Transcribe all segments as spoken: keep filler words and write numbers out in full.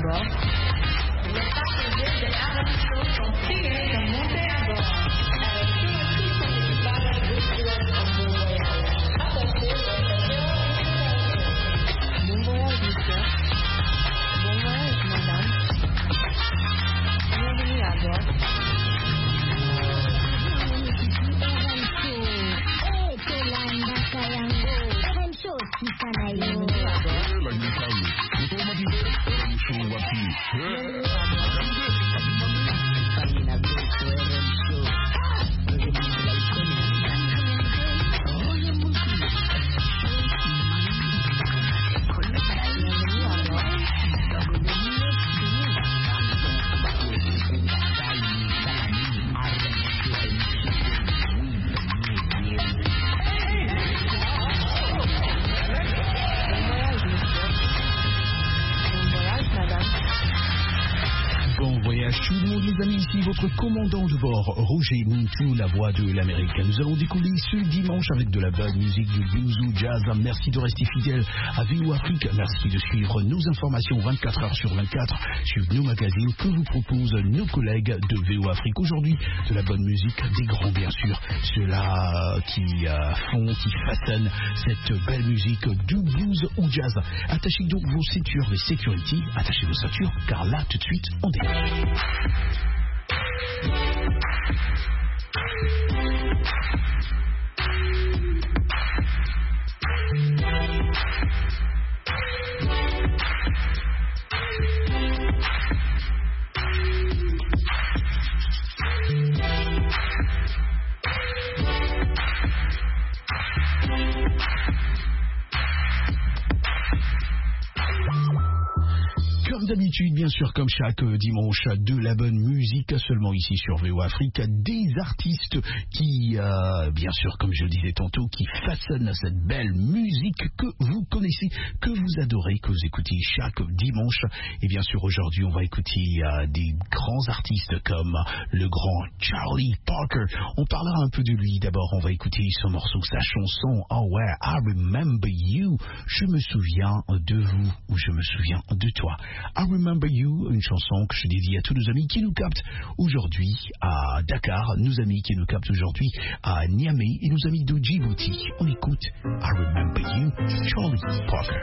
bord. Les passagers de Avenue sont priés de monter à bord. Tous sont équipages de voyage en bon voyage. Attachez vos ceintures. Bon voyage, monsieur. Bon voyage, madame. Bienvenue à bord. Tout le monde, les amis, ici votre commandant de bord, Roger Mintou, la voix de l'Amérique. Nous allons décoller ce dimanche avec de la bonne musique, du blues ou jazz. Merci de rester fidèle à V O Afrique. Merci de suivre nos informations vingt-quatre heures sur vingt-quatre sur nos magazines que vous proposent nos collègues de V O Afrique. Aujourd'hui, de la bonne musique, des grands bien sûr, ceux-là qui euh, font, qui façonnent cette belle musique du blues ou jazz. Attachez donc vos ceintures de sécurité, attachez vos ceintures, car là, tout de suite, on démarre. Comme d'habitude, bien sûr, comme chaque dimanche, de la bonne musique, seulement ici sur V O Afrique, des artistes qui, euh, bien sûr, comme je le disais tantôt, qui façonnent cette belle musique que vous connaissez, que vous adorez, que vous écoutez chaque dimanche. Et bien sûr, aujourd'hui, on va écouter euh, des grands artistes comme le grand Charlie Parker. On parlera un peu de lui. D'abord, on va écouter son morceau, sa chanson, Oh ouais, I Remember You. Je me souviens de vous, ou je me souviens de toi. I Remember You, une chanson que je dédie à tous nos amis qui nous captent aujourd'hui à Dakar, nos amis qui nous captent aujourd'hui à Niamey et nos amis de Djibouti. On écoute I Remember You, Charlie Parker.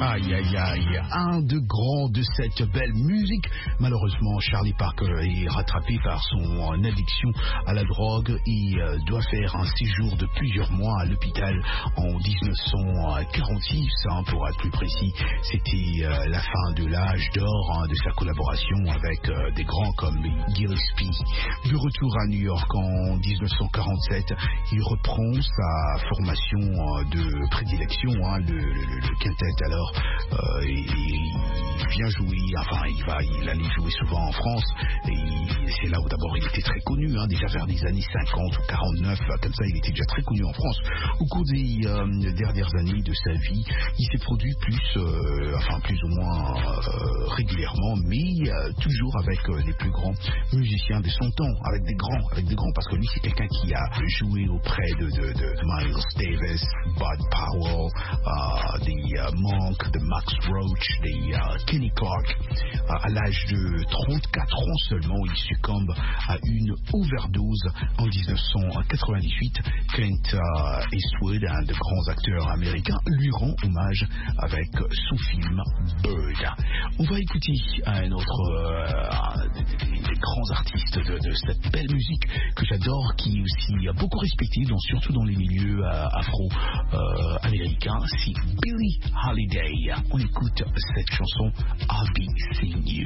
Aïe, aïe, aïe, un de grands de cette belle musique. Malheureusement, Charlie Parker est rattrapé par son addiction à la drogue et euh, doit faire un séjour de plusieurs mois à l'hôpital en dix-neuf cent quarante-six, hein, pour être plus précis. C'était euh, la fin de l'âge d'or, hein, de sa collaboration avec euh, des grands comme Gillespie. De retour à New York en dix-neuf cent quarante-sept, il reprend sa formation euh, de prédilection, hein, le, le, le quintet. Alors, euh, il, il vient jouer, enfin, il va, il allait jouer souvent en France, et c'est là où d'abord il était très connu, hein, déjà vers les années cinquante ou quarante-neuf, comme ça, il était déjà très connu en France. Au cours des euh, dernières années de sa vie, il s'est produit plus, euh, enfin, plus ou moins euh, régulièrement, mais euh, toujours avec euh, les plus grands musiciens de son temps, avec des grands, avec des grands, parce que lui, c'est quelqu'un qui a joué auprès de, de, de Miles Davis, Bud Powell, uh, des uh, Monk, de Max Roach, des uh, Kenny Clark. Uh, à l'âge de trente-quatre ans seulement, il succombe à une overdose en dix-neuf cent quatre-vingt-dix-huit. Clint uh, Eastwood, un de grands acteurs américains, lui rend hommage avec son film Bird. On va écouter un autre uh, des, des, des grands artistes de, de cette belle musique que j'adore, qui est aussi beaucoup respecté, dans, surtout dans les milieux uh, afro-américains. Uh, c'est Billie Holiday. On écoute cette chanson I'll Be Seeing You.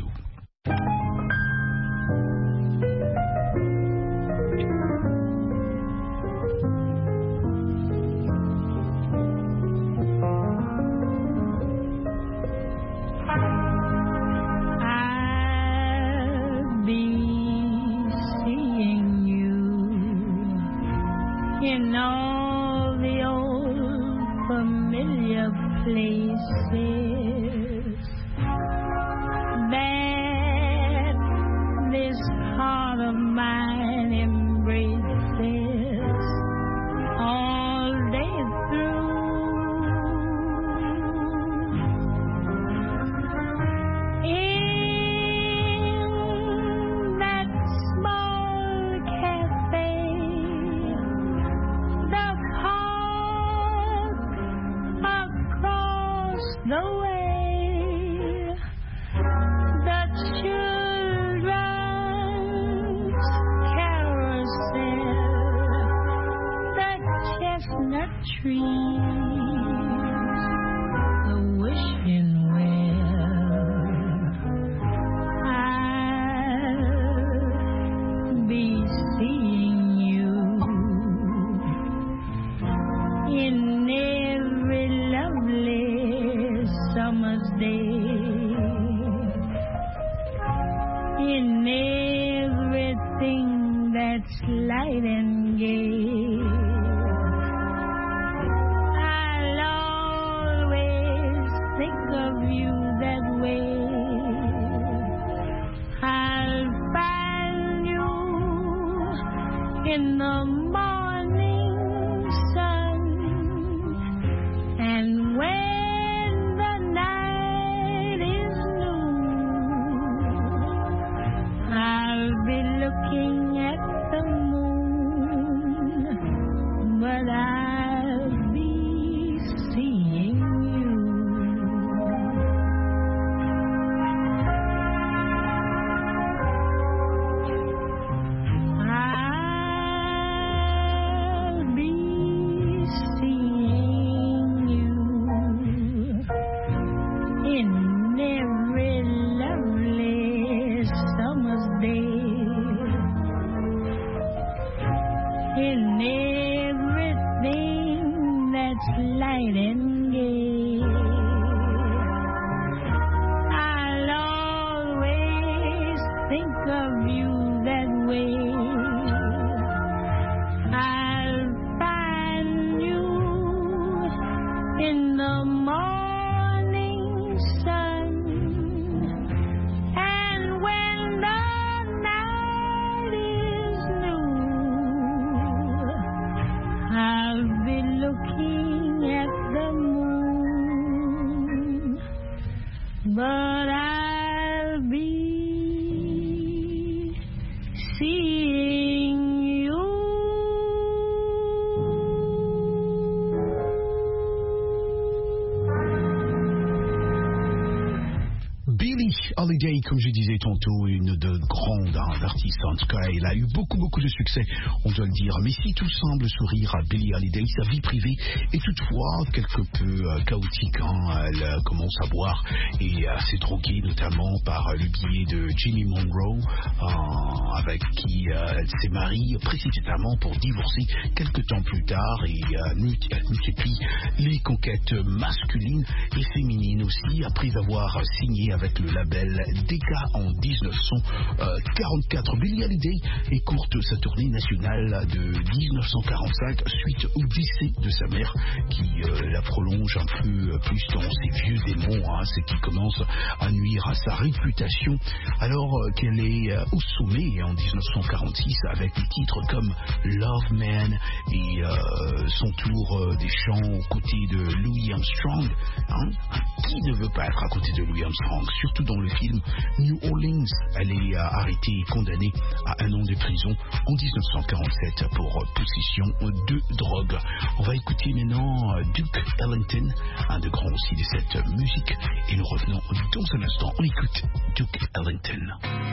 Holiday, comme je disais tantôt, une de grandes hein, artistes. En tout cas, elle a eu beaucoup, beaucoup de succès, on doit le dire. Mais si tout semble sourire à Billie Holiday, sa vie privée est toutefois quelque peu euh, chaotique. Hein. Elle euh, commence à boire et à s'est droguée notamment par euh, le biais de Jimmy Monroe, euh, avec qui euh, elle s'est mariée précisément pour divorcer quelques temps plus tard. Et euh, elle multiplie les conquêtes masculines et féminines aussi, après avoir signé avec le label Decca en dix-neuf cent quarante-quatre. Billie Holiday écourte sa tournée nationale de dix-neuf cent quarante-cinq suite au décès de sa mère, qui euh, la prolonge un peu plus dans ses vieux démons, hein, ce qui commence à nuire à sa réputation, alors euh, qu'elle est euh, au sommet en dix-neuf cent quarante-six avec des titres comme Love Man et euh, son tour euh, des chants aux côtés de Louis Armstrong. Hein. Qui ne veut pas être à côté de Louis Armstrong, surtout dans le film New Orleans? Elle est euh, arrêtée et condamnée à un an de prison en dix-neuf cent quarante-sept pour euh, possession de drogue. On va écouter maintenant euh, Duke Ellington, un de grands aussi de cette musique, et nous revenons dans un instant. On écoute Duke Ellington.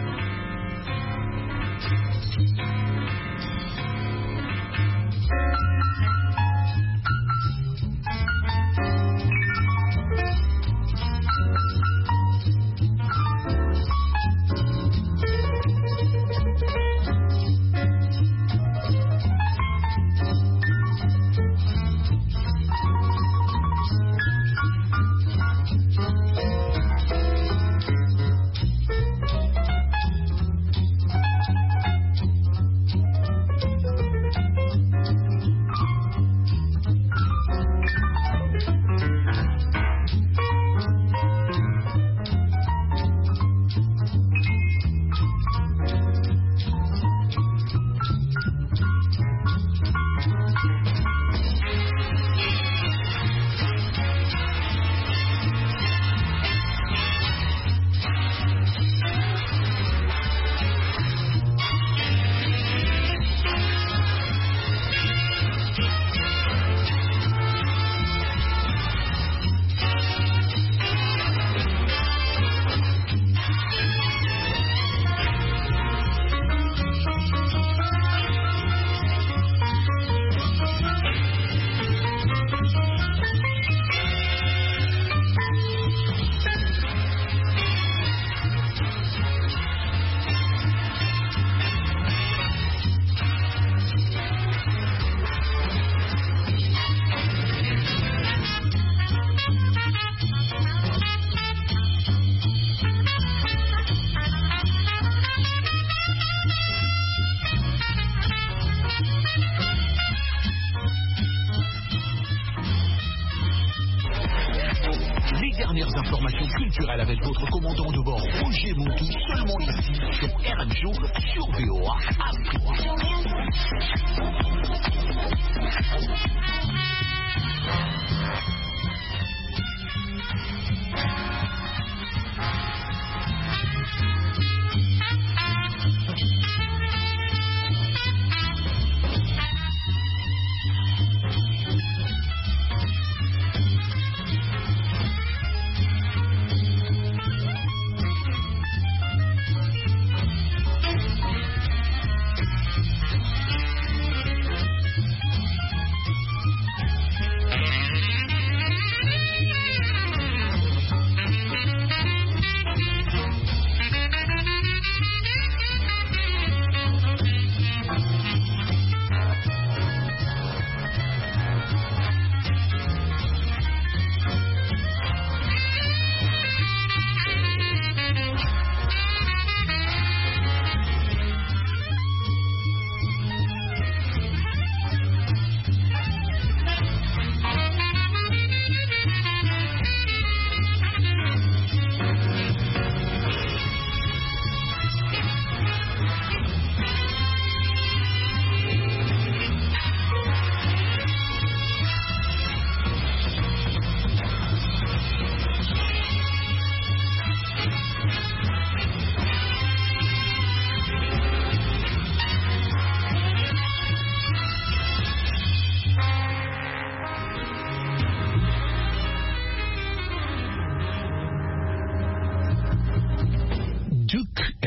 Avec votre commandant de bord Roger Montou, seulement ici sur R M Show, sur V O A Afrique.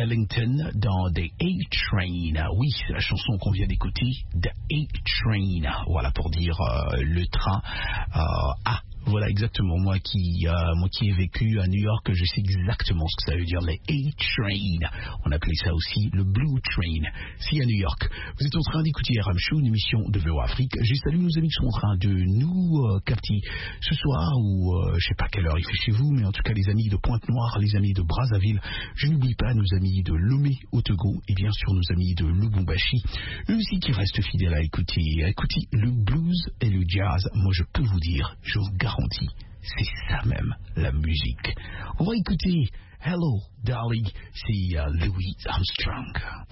Ellington dans The A-Train. Oui, c'est la chanson qu'on vient d'écouter, The A-Train. Voilà pour dire euh, le train euh, A. Voilà, exactement. Moi qui, euh, moi qui ai vécu à New York, je sais exactement ce que ça veut dire, les A-Train. On appelait ça aussi le Blue Train. Si à New York, vous êtes en train d'écouter R M Show, une émission de V O Afrique. J'ai salué nos amis qui sont en train de nous euh, capter ce soir, ou euh, je sais pas quelle heure il fait chez vous, mais en tout cas les amis de Pointe-Noire, les amis de Brazzaville. Je n'oublie pas nos amis de Lomé au Togo, et bien sûr nos amis de Lubumbashi, eux aussi qui restent fidèles à écouter, à écouter le blues et le jazz. Moi je peux vous dire, je vous garantis, c'est ça même, la musique. On va écouter Hello, Darling, c'est uh, Louis Armstrong.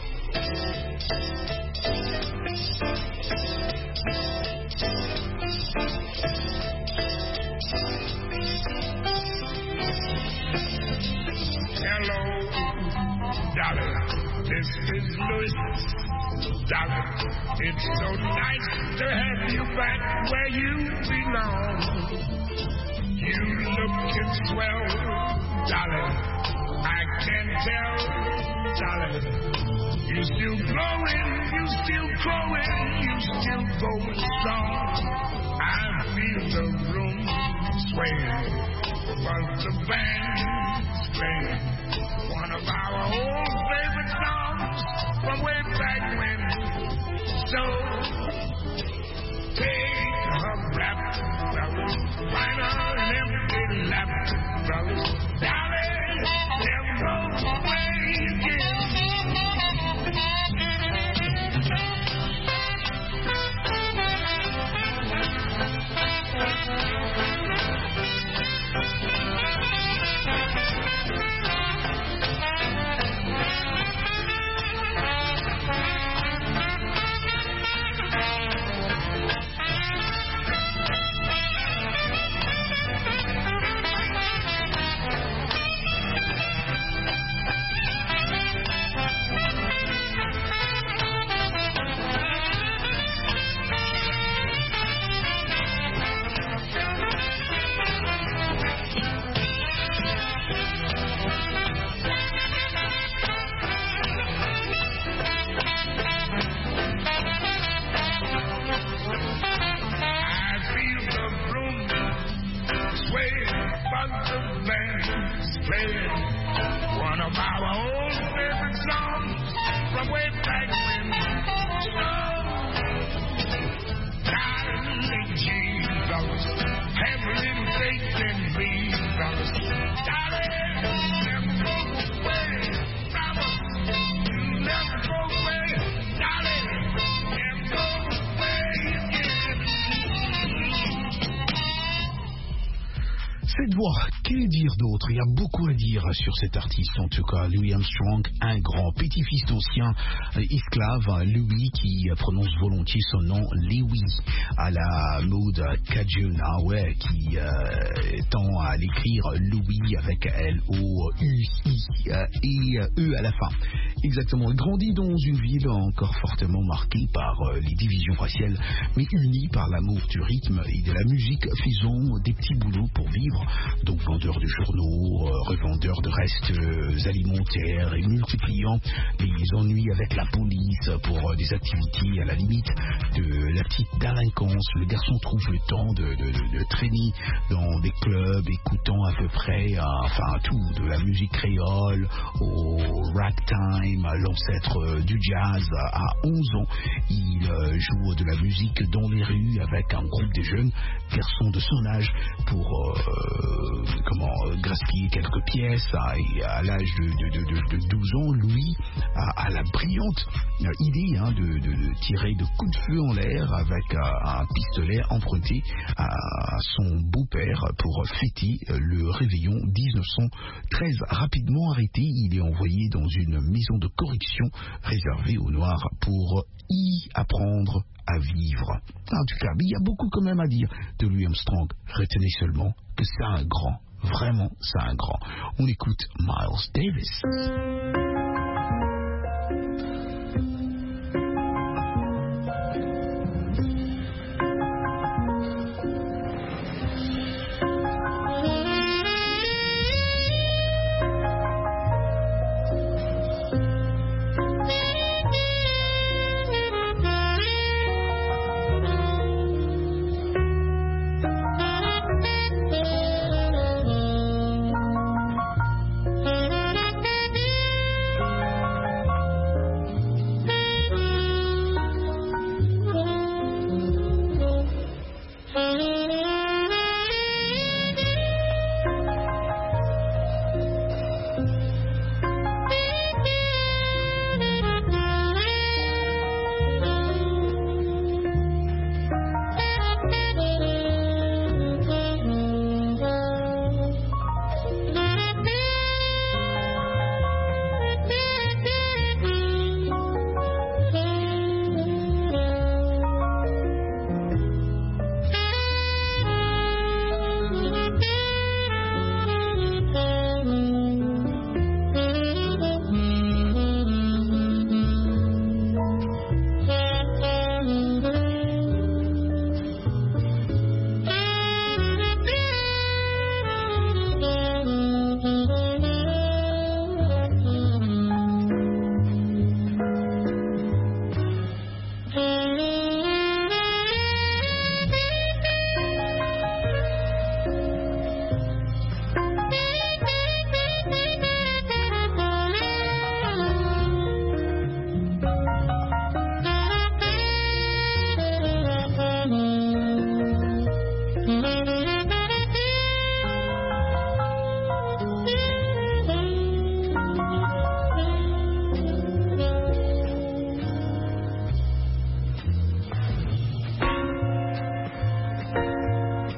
Hello, darling, this is Louis. Darling, it's so nice to have you back where you belong. You looking swell, darling, I can tell, darling. You still growing, you still growing, you still going strong. I feel the room swaying, but the band's playing one of our old favorite songs from way back when. So take a rap, fellas, find an empty lap, fellas, darling, never go away again. Cette voix, que dire d'autre? Il y a beaucoup à dire sur cet artiste, en tout cas. Louis Armstrong, un grand petit-fils d'ancien esclave, Louis, qui prononce volontiers son nom Louis, à la mode cajun, ah ouais, qui euh, tend à l'écrire Louis avec L O U I euh, et euh, E à la fin. Exactement. Il grandit dans une ville encore fortement marquée par euh, les divisions raciales, mais unie par l'amour du rythme et de la musique, faisant des petits boulots pour vivre. Donc vendeur de journaux, euh, revendeur de restes euh, alimentaires, et multipliant les ennuis avec la police pour euh, des activités à la limite de la petite délinquance. Le garçon trouve le temps de, de, de, de traîner dans des clubs, écoutant à peu près, euh, enfin tout, de la musique créole au ragtime, l'ancêtre euh, du jazz. À onze ans, il euh, joue de la musique dans les rues avec un groupe de jeunes garçons de son âge pour euh, comment gaspiller quelques pièces. À, à l'âge de, de, de, de, de douze ans, Louis a, a la brillante euh, idée hein, de, de, de tirer de coups de feu en l'air avec euh, un pistolet emprunté à son beau-père pour fêter le réveillon dix-neuf cent treize. Rapidement arrêté, il est envoyé dans une maison de correction réservée aux Noirs pour y apprendre à vivre. En tout cas, il y a beaucoup quand même à dire de Louis Armstrong. Retenez seulement que c'est un grand, vraiment c'est un grand. On écoute Miles Davis.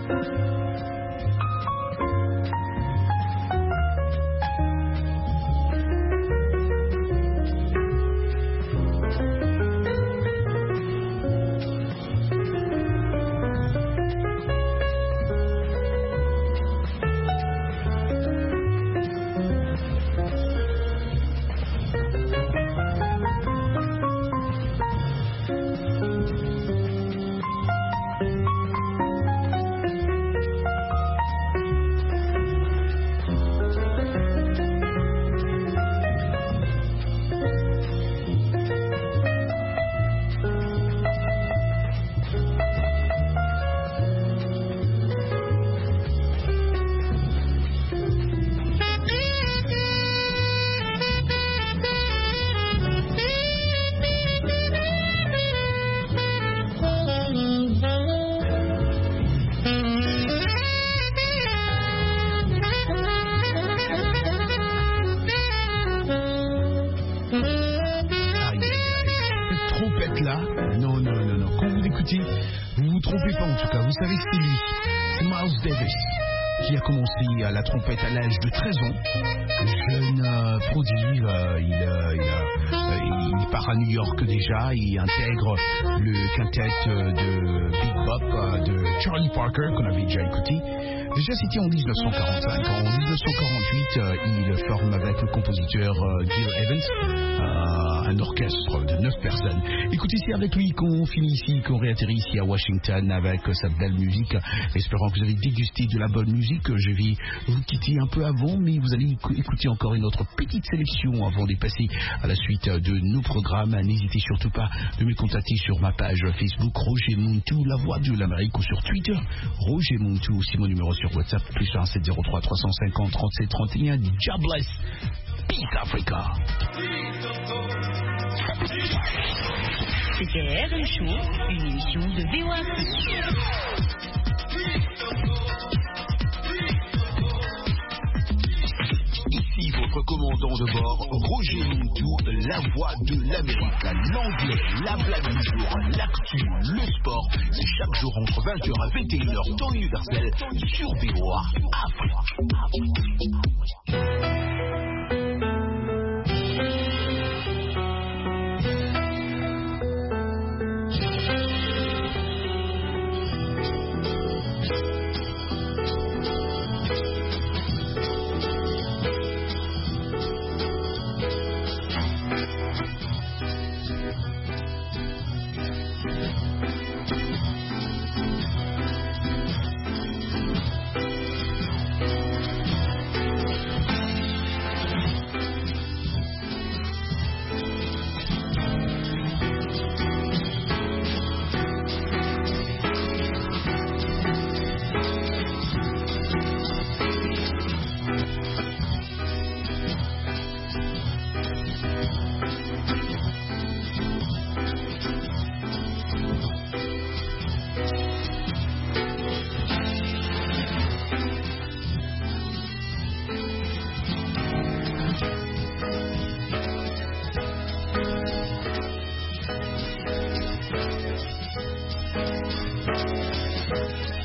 Vous vous trompez pas en tout cas, vous savez que c'est lui, c'est Miles Davis, qui a commencé à la trompette à l'âge de treize ans. Jeune euh, prodige, euh, il, euh, il, euh, il part à New York déjà, il intègre le quintet de Big Bop euh, de Charlie Parker qu'on avait déjà écouté. Déjà c'était en dix-neuf cent quarante-cinq, en dix-neuf cent quarante-huit euh, il forme avec le compositeur euh, Gil Evans euh, un orchestre de neuf personnes. Écoutez, c'est avec lui qu'on finit ici, qu'on réatterrit ici à Washington avec sa belle musique, espérant que vous avez dégusté de la bonne musique. Je vais vous quitter un peu avant, mais vous allez écouter encore une autre petite sélection avant de passer à la suite de nos programmes. N'hésitez surtout pas de me contacter sur ma page Facebook Roger Muntu, la voix de l'Amérique, ou sur Twitter Roger Muntu, aussi mon numéro sur WhatsApp plus un sept zéro trois trois cent cinquante trente-sept trente et un. God bless, Peace Africa. C'était R M Show, une émission de V O A Afrique. Ici votre commandant de bord, Roger Muntu, la voix de l'Amérique, l'anglais, la blague du jour, l'actu, le sport. C'est chaque jour entre vingt heures et vingt et une heures, temps universel, sur V O A Afrique. Thank you.